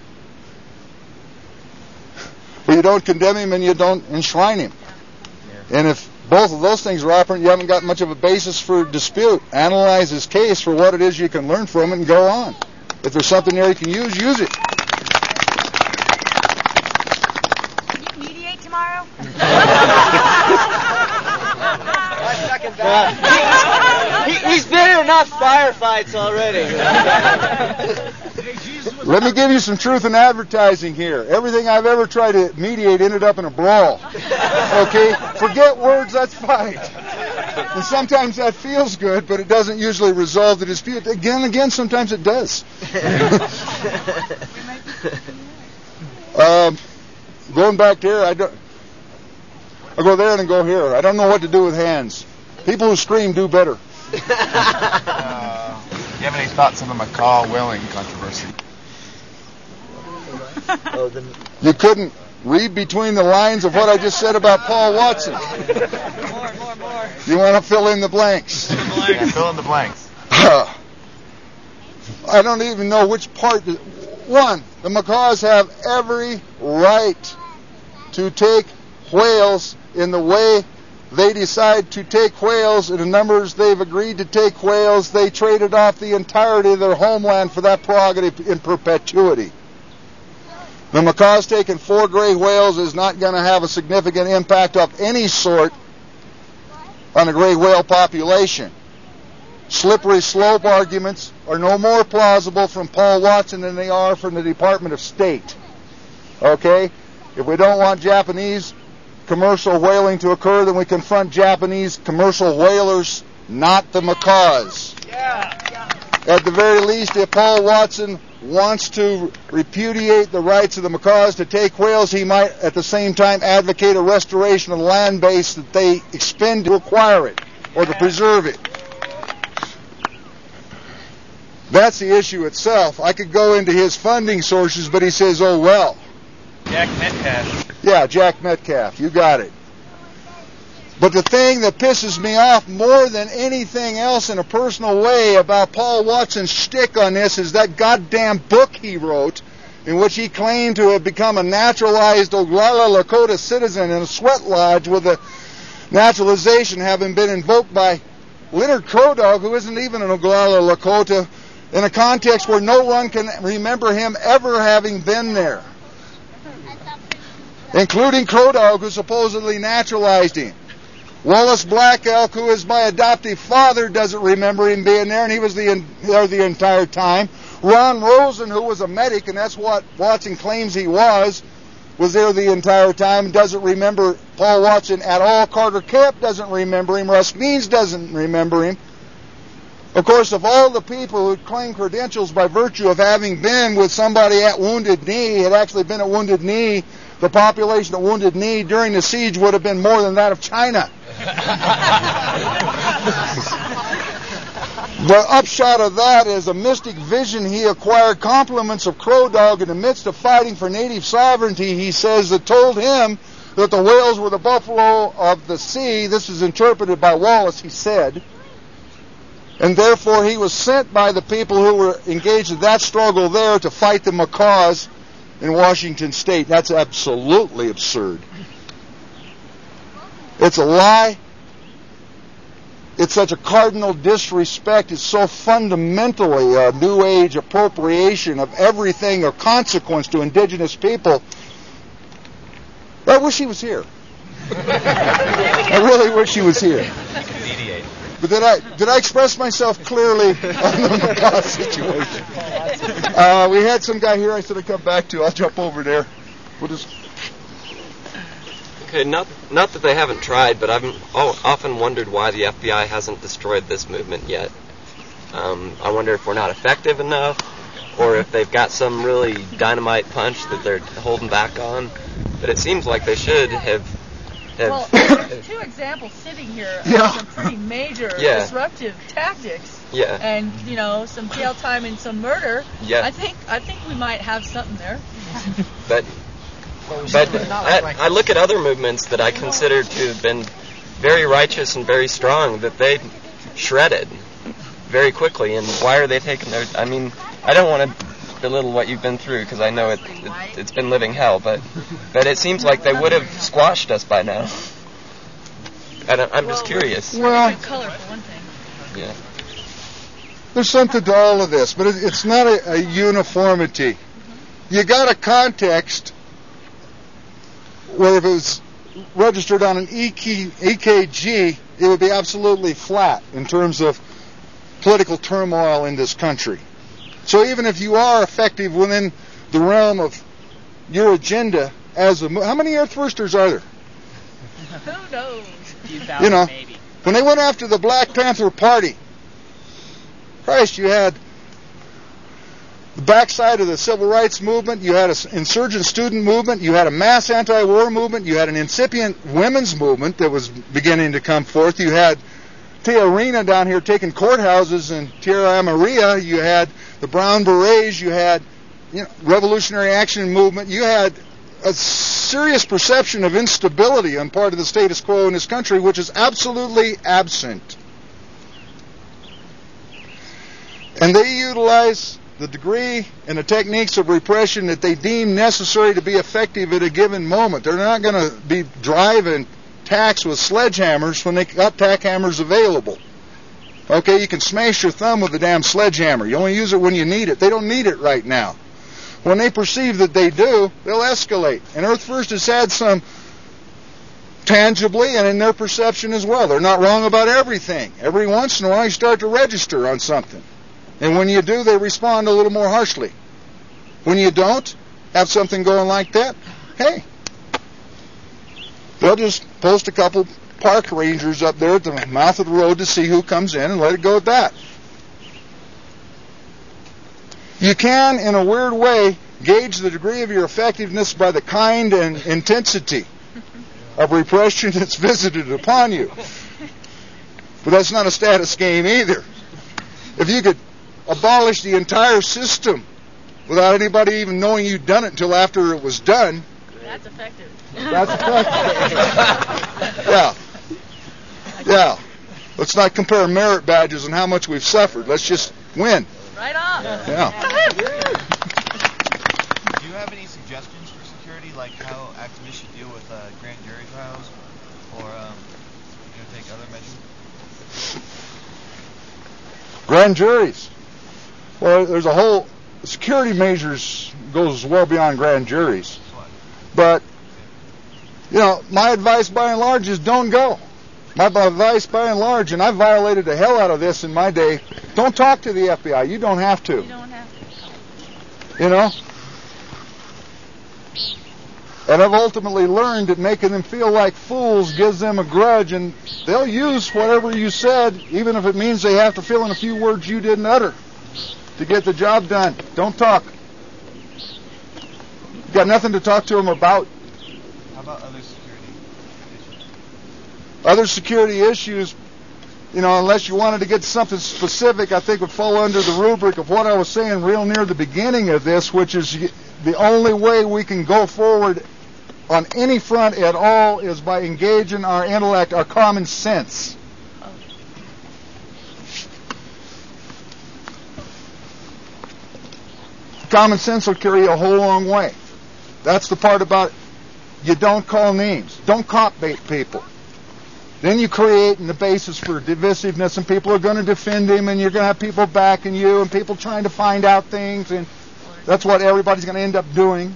well, you don't condemn him and you don't enshrine him. And if both of those things are operant, you haven't got much of a basis for dispute. Analyze his case for what it is you can learn from it and go on. If there's something there you can use, use it. Can you mediate tomorrow? he, he's been in enough firefights already. Let me give you some truth in advertising here. Everything I've ever tried to mediate ended up in a brawl. Okay? Forget words, that's fine. And sometimes that feels good, but it doesn't usually resolve the dispute. Again, again, sometimes it does. um, going back there, I don't... I go there and go here. I don't know what to do with hands. People who scream do better. Uh, do you have any thoughts on the McCall-Willing controversy? You couldn't read between the lines of what I just said about Paul Watson. More, more, more. You want to fill in the blanks? Yeah, fill in the blanks. I don't even know which part. One, the macaws have every right to take whales in the way they decide to take whales in the numbers they've agreed to take whales. They traded off the entirety of their homeland for that prerogative in perpetuity. The macaws taking four gray whales is not going to have a significant impact of any sort on the gray whale population. Slippery slope arguments are no more plausible from Paul Watson than they are from the Department of State. Okay? If we don't want Japanese commercial whaling to occur, then we confront Japanese commercial whalers, not the macaws. Yeah. At the very least, if Paul Watson wants to repudiate the rights of the macaws to take whales, he might at the same time advocate a restoration of the land base that they expend to acquire it or to preserve it. That's the issue itself. I could go into his funding sources, but he says, oh well. Jack Metcalf. Yeah, Jack Metcalf. You got it. But the thing that pisses me off more than anything else in a personal way about Paul Watson's shtick on this is that goddamn book he wrote in which he claimed to have become a naturalized Oglala Lakota citizen in a sweat lodge with a naturalization having been invoked by Leonard Crow Dog, who isn't even an Oglala Lakota, in a context where no one can remember him ever having been there, including Crow Dog, who supposedly naturalized him. Wallace Black Elk, who is my adoptive father, doesn't remember him being there, and he was the, there the entire time. Ron Rosen, who was a medic, and that's what Watson claims he was, was there the entire time, doesn't remember Paul Watson at all. Carter Camp doesn't remember him. Russ Means doesn't remember him. Of course, of all the people who claim credentials by virtue of having been with somebody at Wounded Knee, had actually been at Wounded Knee, the population at Wounded Knee during the siege would have been more than that of China. The upshot of that is a mystic vision he acquired compliments of Crow Dog in the midst of fighting for native sovereignty, he says, that told him that the whales were the buffalo of the sea. This is interpreted by Wallace, he said. And therefore he was sent by the people who were engaged in that struggle there to fight the macaws in Washington State. That's absolutely absurd. It's a lie. It's such a cardinal disrespect. It's so fundamentally a New Age appropriation of everything of consequence to indigenous people. I wish he was here. I really wish he was here. But did I did I express myself clearly on the macaw situation? Uh, we had some guy here I said I'd come back to. I'll jump over there. We'll just... Okay, not not that they haven't tried, but I've often wondered why the F B I hasn't destroyed this movement yet. Um, I wonder if we're not effective enough, or if they've got some really dynamite punch that they're holding back on. But it seems like they should have... have well, there's two examples sitting here Yeah. of some pretty major Yeah. disruptive tactics. Yeah. And, you know, some jail time and some murder. Yeah. I think I think we might have something there. But but I, I look at other movements that I consider to have been very righteous and very strong that they shredded very quickly. And why are they taking their... I mean, I don't want to belittle what you've been through because I know it, it, it's been living hell, but but it seems like they would have squashed us by now. I don't, I'm just curious. Well, color for one thing. Yeah. There's something to all of this, but it, it's not a, a uniformity. You got a context where if it was registered on an E K G, it would be absolutely flat in terms of political turmoil in this country. So even if you are effective within the realm of your agenda as a... How many Earth Firsters are there? Who knows? You know, when they went after the Black Panther Party, Christ, you had the backside of the civil rights movement, you had an insurgent student movement, you had a mass anti-war movement, you had an incipient women's movement that was beginning to come forth, you had Tia Arena down here taking courthouses in Tierra Maria, you had the Brown Berets, you had, you know, Revolutionary Action Movement, you had a serious perception of instability on part of the status quo in this country, which is absolutely absent. And they utilize the degree and the techniques of repression that they deem necessary to be effective at a given moment. They're not going to be driving tacks with sledgehammers when they got tack hammers available. Okay, you can smash your thumb with a damn sledgehammer. You only use it when you need it. They don't need it right now. When they perceive that they do, they'll escalate. And Earth First has had some tangibly and in their perception as well. They're not wrong about everything. Every once in a while you start to register on something. And when you do, they respond a little more harshly. When you don't have something going like that, hey, they'll just post a couple park rangers up there at the mouth of the road to see who comes in and let it go at that. You can, in a weird way, gauge the degree of your effectiveness by the kind and intensity of repression that's visited upon you. But that's not a status game either. If you could abolish the entire system without anybody even knowing you'd done it until after it was done, that's effective. That's effective. Yeah. Yeah. Let's not compare merit badges and how much we've suffered. Let's just win. Right on. Yeah. Do you have any suggestions for security, like how activists should deal with uh, grand jury trials, or um, you know, take other measures? Grand juries. Well, there's a whole security measures goes well beyond grand juries. But you know, my advice by and large is don't go. My advice by and large, and I violated the hell out of this in my day, don't talk to the F B I. You don't have to. You don't have to. You know? And I've ultimately learned that making them feel like fools gives them a grudge, and they'll use whatever you said, even if it means they have to fill in a few words you didn't utter to get the job done. Don't talk. You got nothing to talk to them about. How about other security issues? Other security issues, you know, unless you wanted to get something specific, I think would fall under the rubric of what I was saying real near the beginning of this, which is the only way we can go forward on any front at all is by engaging our intellect, our common sense. Common sense will carry you a whole long way. That's the part about you don't call names. Don't cop bait people. Then you create the basis for divisiveness, and people are going to defend him, and you're going to have people backing you, and people trying to find out things, and that's what everybody's going to end up doing.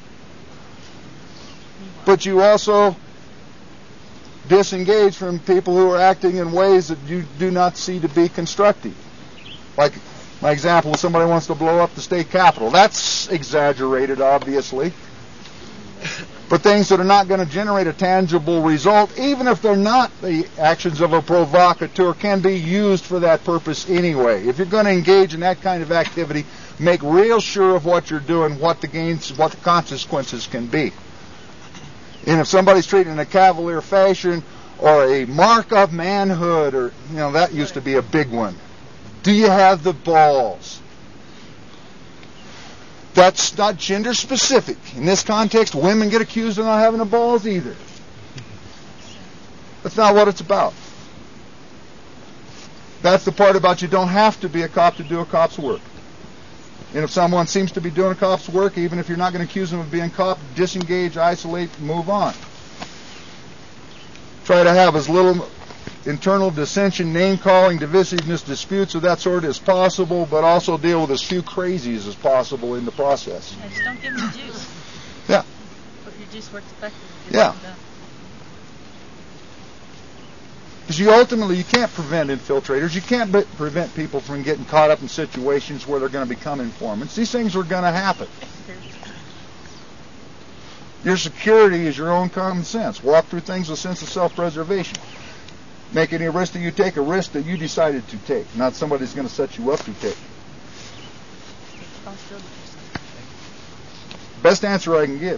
But you also disengage from people who are acting in ways that you do not see to be constructive. Like my example, somebody wants to blow up the state capitol. That's exaggerated, obviously. But things that are not going to generate a tangible result, even if they're not the actions of a provocateur, can be used for that purpose anyway. If you're going to engage in that kind of activity, make real sure of what you're doing, what the gains, what the consequences can be. And if somebody's treated in a cavalier fashion or a mark of manhood, or you know, that used to be a big one. Do you have the balls? That's not gender specific. In this context, women get accused of not having the balls either. That's not what it's about. That's the part about you don't have to be a cop to do a cop's work. And if someone seems to be doing a cop's work, even if you're not going to accuse them of being a cop, disengage, isolate, move on. Try to have as little internal dissension, name-calling, divisiveness, disputes of that sort as possible, but also deal with as few crazies as possible in the process. Yeah, just don't give them the juice. Yeah. But your juice works effectively. Yeah. Because you ultimately, you can't prevent infiltrators. You can't be- prevent people from getting caught up in situations where they're going to become informants. These things are going to happen. Your security is your own common sense. Walk through things with a sense of self-preservation. Make any risk that you take a risk that you decided to take, not somebody's going to set you up to take. Best answer I can give.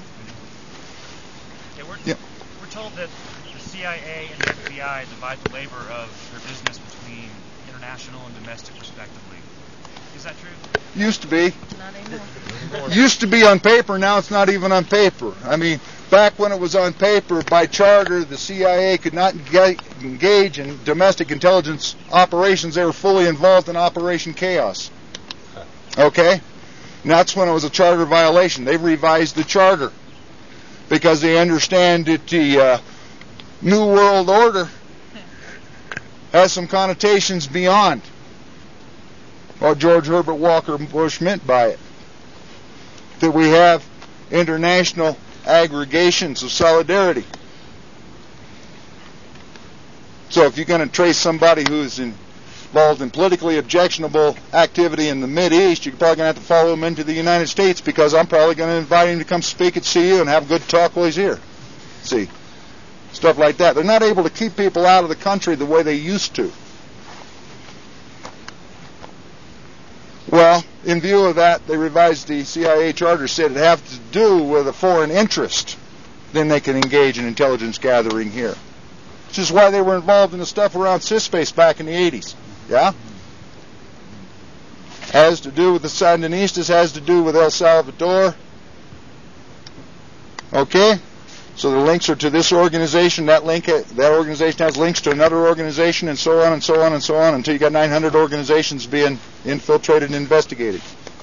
Yeah, we're, yeah. we're told that the C I A and the F B I divide the labor of their business between international and domestic respectively. Is that true? Used to be. Not anymore. Used to be on paper, now it's not even on paper. I mean, back when it was on paper, by charter, the C I A could not engage in domestic intelligence operations. They were fully involved in Operation Chaos. Okay? And that's when it was a charter violation. They've revised the charter because they understand that the uh, New World Order has some connotations beyond what George Herbert Walker Bush meant by it. That we have international aggregations of solidarity. So if you're going to trace somebody who's involved in politically objectionable activity in the Mideast, you're probably going to have to follow him into the United States, because I'm probably going to invite him to come speak at C U and have a good talk while he's here. See? Stuff like that. They're not able to keep people out of the country the way they used to. Well, in view of that, they revised the C I A charter, said it has to do with a foreign interest. Then they can engage in intelligence gathering here. Which is why they were involved in the stuff around CISPACE back in the eighties. Yeah? Has to do with the Sandinistas, has to do with El Salvador. Okay? So the links are to this organization, that link, that organization has links to another organization, and so on and so on and so on, until you got nine hundred organizations being infiltrated and investigated.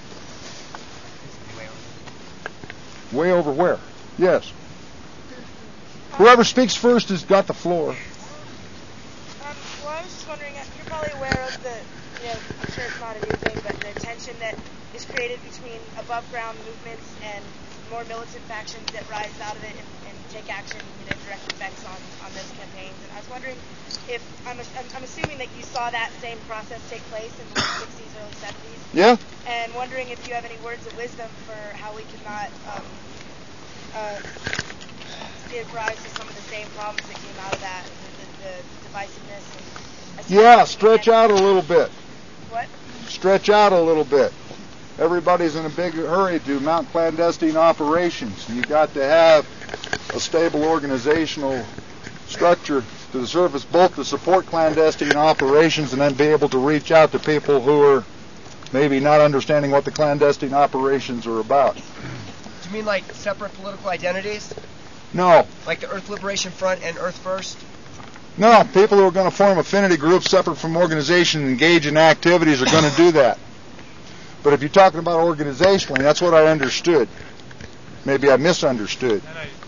Way over where? Yes. Whoever speaks first has got the floor. Um, well, I was just wondering, you're probably aware of the, you know, I'm sure it's not a new thing, but the tension that is created between above-ground movements and more militant factions that rise out of it and, and take action, you know, direct effects on, on those campaigns. And I was wondering if, I'm, I'm assuming that you saw that same process take place in the late sixties, early seventies. Yeah. And wondering if you have any words of wisdom for how we could not um, uh, give rise to some of the same problems that came out of that, the, the, the divisiveness. And Yeah, stretch out a little bit. What? Stretch out a little bit. Everybody's in a big hurry to mount clandestine operations. You've got to have a stable organizational structure to the surface, both to support clandestine operations and then be able to reach out to people who are maybe not understanding what the clandestine operations are about. Do you mean like separate political identities? No. Like the Earth Liberation Front and Earth First? No, people who are going to form affinity groups separate from organization and engage in activities are going to do that. But if you're talking about organizationally, that's what I understood. Maybe I misunderstood.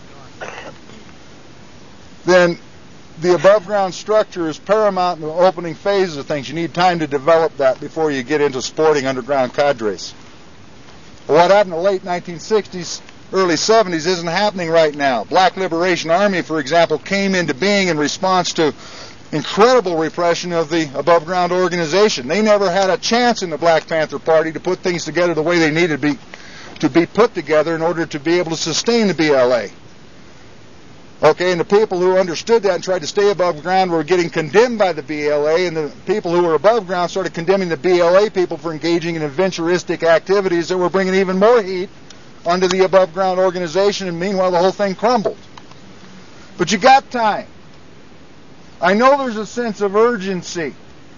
Then the above ground structure is paramount in the opening phases of things. You need time to develop that before you get into sporting underground cadres. Well, what happened in the late nineteen sixties, early seventies isn't happening right now. Black Liberation Army, for example, came into being in response to incredible repression of the above ground organization. They never had a chance in the Black Panther Party to put things together the way they needed to be to be put together in order to be able to sustain the B L A. Okay, and the people who understood that and tried to stay above ground were getting condemned by the B L A, and the people who were above ground started condemning the B L A people for engaging in adventuristic activities that were bringing even more heat onto the above ground organization, and meanwhile the whole thing crumbled. But you got time. I know there's a sense of urgency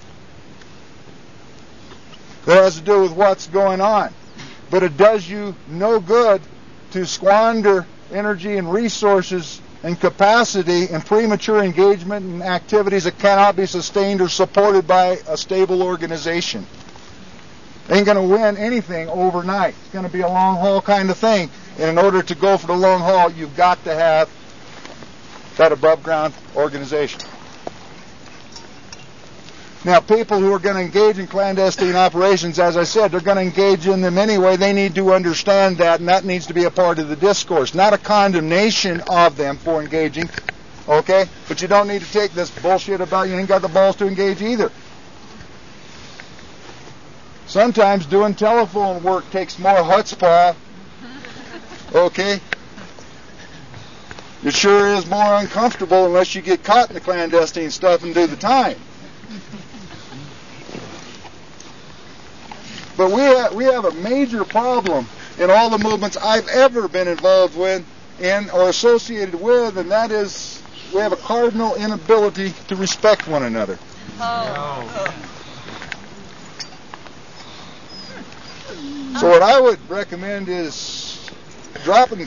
that has to do with what's going on, but it does you no good to squander energy and resources and capacity and premature engagement in activities that cannot be sustained or supported by a stable organization. Ain't going to win anything overnight. It's going to be a long haul kind of thing. And in order to go for the long haul, you've got to have that above ground organization. Now, people who are going to engage in clandestine operations, as I said, they're going to engage in them anyway. They need to understand that, and that needs to be a part of the discourse. Not a condemnation of them for engaging, okay? But you don't need to take this bullshit about you ain't got the balls to engage either. Sometimes doing telephone work takes more chutzpah, okay? It sure is more uncomfortable unless you get caught in the clandestine stuff and do the time. But we have, we have a major problem in all the movements I've ever been involved with in or associated with, and that is we have a cardinal inability to respect one another. Oh. So what I would recommend is dropping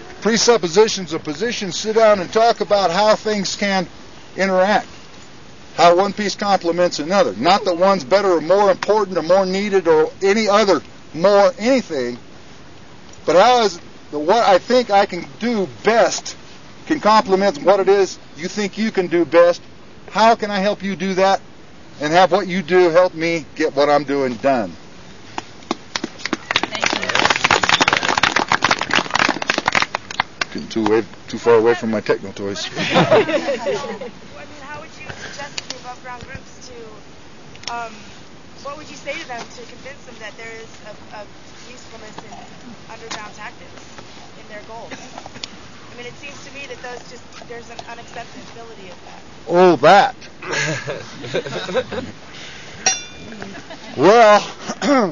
presuppositions of positions, sit down and talk about how things can interact. how one piece complements another. Not that one's better or more important or more needed or any other more anything, but how is the what I think I can do best can complement what it is you think you can do best. How can I help you do that and have what you do help me get what I'm doing done? Getting too way, too far away from my techno toys. How would you suggest to the above ground groups to, um, what would you say to them to convince them that there is a, a usefulness in underground tactics in their goals? I mean, it seems to me that those just, there's an unacceptability of that. Oh, that. Well,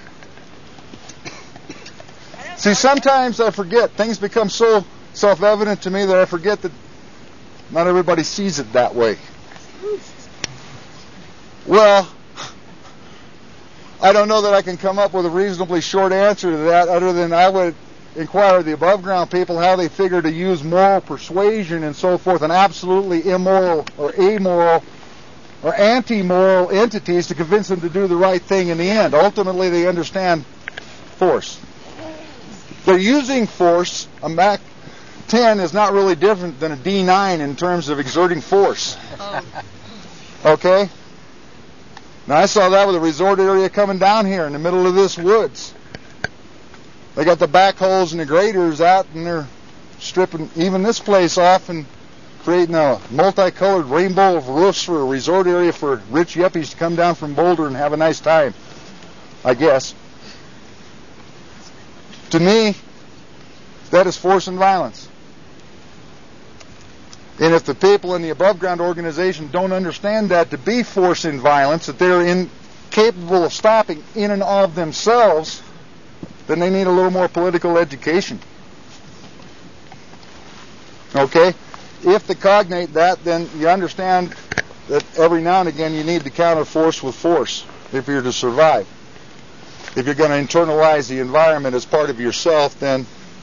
see, sometimes I forget. Things become so self-evident to me that I forget that not everybody sees it that way. Well, I don't know that I can come up with a reasonably short answer to that other than I would inquire the above ground people how they figure to use moral persuasion and so forth and absolutely immoral or amoral or anti-moral entities to convince them to do the right thing in the end. Ultimately, they understand force. They're using force. A Mac ten is not really different than a D nine in terms of exerting force. Oh. Okay? Now, I saw that with a resort area coming down here in the middle of this woods. They got the backhoes and the graders out, and they're stripping even this place off and creating a multicolored rainbow of roofs for a resort area for rich yuppies to come down from Boulder and have a nice time, I guess. To me, that is force and violence. And if the people in the above ground organization don't understand that to be force and violence, that they're incapable of stopping in and of themselves, then they need a little more political education. Okay? If they cognate that, then you understand that every now and again you need to counter force with force if you're to survive. If you're going to internalize the environment as part of yourself, then,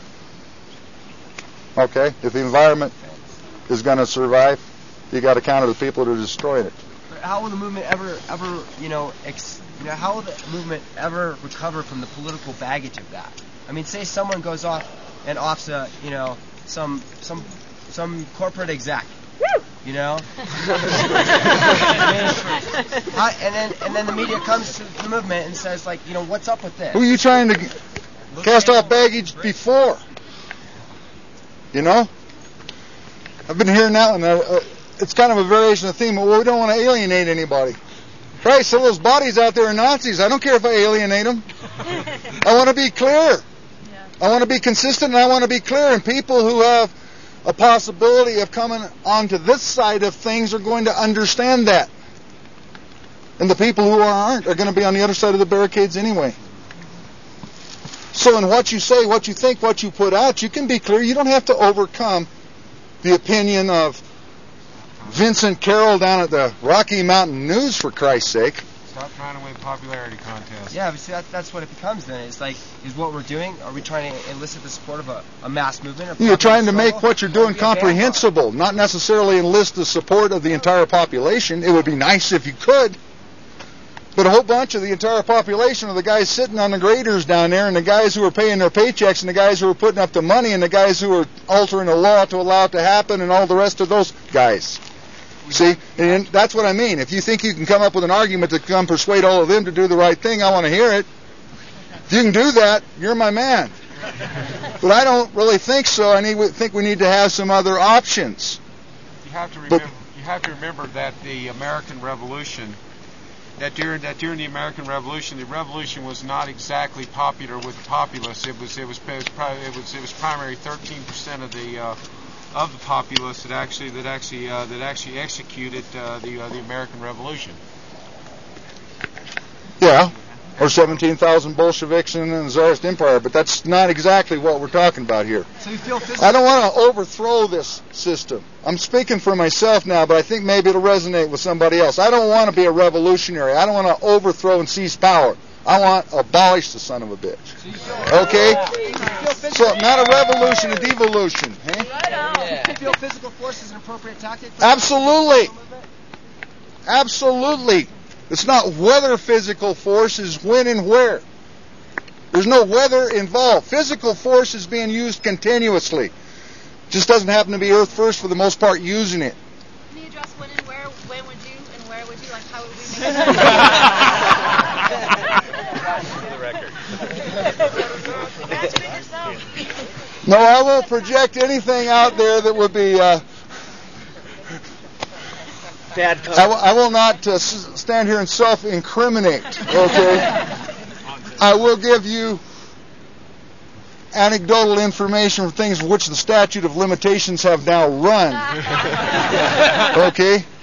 okay, if the environment is going to survive, you got to counter the people that are destroying it. How will the movement ever, ever, you know, ex- you know, how will the movement ever recover from the political baggage of that? I mean, say someone goes off and offs a, you know, some some some corporate exec, you know, how, and then and then the media comes to the movement and says, like, you know, what's up with this? Who are you trying to cast off baggage before? You know, I've been hearing that one. Uh, it's kind of a variation of the theme. Well, we don't want to alienate anybody. Christ, some of those bodies out there are Nazis. I don't care if I alienate them. I want to be clear. I want to be consistent, and I want to be clear. And people who have a possibility of coming onto this side of things are going to understand that. And the people who aren't are going to be on the other side of the barricades anyway. So in what you say, what you think, what you put out, you can be clear. You don't have to overcome the opinion of Vincent Carroll down at the Rocky Mountain News, for Christ's sake. Stop trying to win popularity contests. Yeah, but see, that, that's what it becomes then. It's like, is what we're doing, are we trying to elicit the support of a, a mass movement? Or you're trying to struggle? make what you're doing comprehensible, not necessarily enlist the support of the entire population. It would be nice if you could. But a whole bunch of the entire population of the guys sitting on the graders down there, and the guys who are paying their paychecks, and the guys who are putting up the money, and the guys who are altering the law to allow it to happen, and all the rest of those guys. See? And that's what I mean. If you think you can come up with an argument to come persuade all of them to do the right thing, I want to hear it. If you can do that, you're my man. But I don't really think so. I need, think we need to have some other options. You have to remember, you have to remember that the American Revolution, that during that during the American Revolution, the revolution was not exactly popular with the populace. It was it was it was probably, it was it was primarily thirteen percent of the uh, of the populace that actually that actually uh, that actually executed uh, the uh, the American Revolution. Yeah, or seventeen thousand Bolsheviks in the Tsarist Empire, but that's not exactly what we're talking about here. So you feel I don't want to overthrow this system. I'm speaking for myself now, but I think maybe it'll resonate with somebody else. I don't want to be a revolutionary. I don't want to overthrow and seize power. I want to abolish the son of a bitch. Okay? So, not a revolution, a devolution. Hey? Do you feel physical force is an appropriate tactic? Absolutely. Absolutely. It's not whether physical force is when and where. There's no weather involved. Physical force is being used continuously. Just doesn't happen to be Earth First for the most part using it. Can you address when and where? When would you and where would you? Like how would we make it? No, I won't project anything out there that would be. Uh, Bad. I, w- I will not uh, s- stand here and self-incriminate. Okay. I will give you anecdotal information for things for which the statute of limitations have now run. Okay?